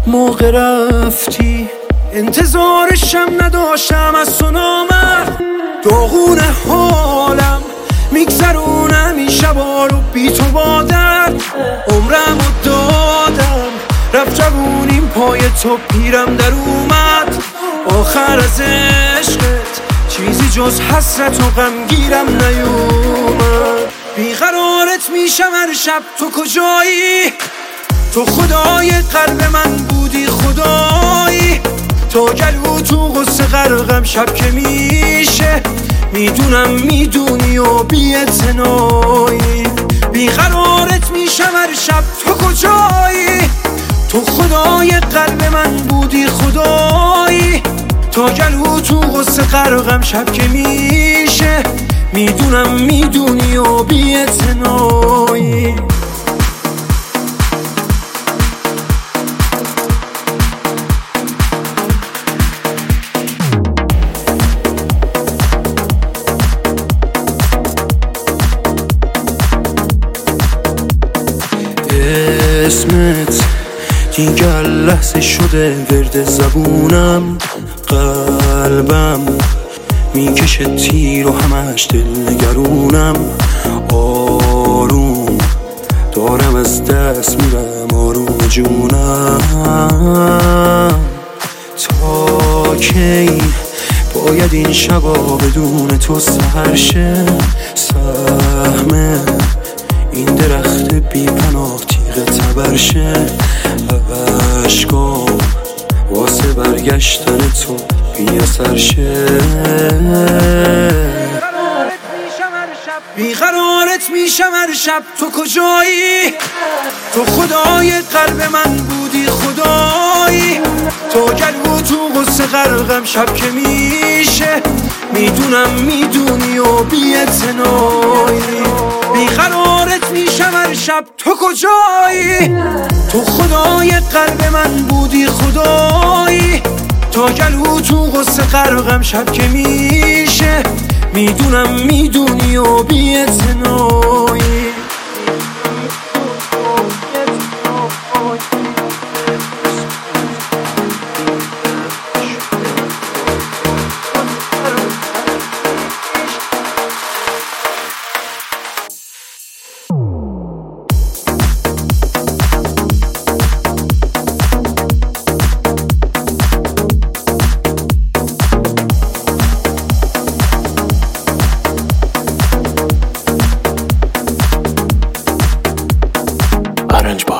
موقع رفتی انتظارشم نداشتم، از تو نامرد داغون حالم میگذرونم این شبا رو بی تو با درد. عمرم رو دادم رفت جوونیم پای تو پیرم در اومد. آخر از عشقت چیزی جز حسرت و غمگیرم نیومد. بیقرارت میشم هر شب، تو کجایی؟ تو خدای قلب من بودی خدایی. تا گلو تو غصه غرقم شب که میشه، میدونم میدونی و بی‌اعتنایی. بیقرارت میشم هر شب، تو کجایی؟ تو خدای قلب من بودی خدایی. تا گلو تو غصه غرقم شب که میشه، میدونم میدونی و بی‌اعتنایی. اسمت دیگر لحظه شده ورد زبونم. قلبم میکشه تیر و همش دل نگرونم. آروم دارم از دست میرم آروم جونم. تا کی باید این شبا بدون تو سحر شه؟ سهم این درخت بی پناه تیغ تبرشه. عشقام واسه برگشتن تو بی اثر شه. بیقرارت میشم هر شب، تو کجایی؟ تو خدای قلب من بودی خدایی. تو گلو تو غصه غرقم شب که میشه، میدونم میدونی و بی‌اعتنایی. بیقرارت میشم هر شب، تو کجایی؟ تو خدای قلب من بودی خدایی. تا گلو تو غصه غرقم شب که میشه، میدونم میدونی و بی‌اعتنایی. Orange Boy.